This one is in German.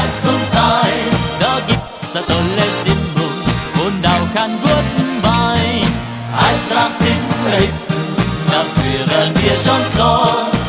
tanzt und sei. Da gibt's eine tolle Stimmung und auch einen guten Wein. Eintracht sind wir Hütten, da führen wir schon so.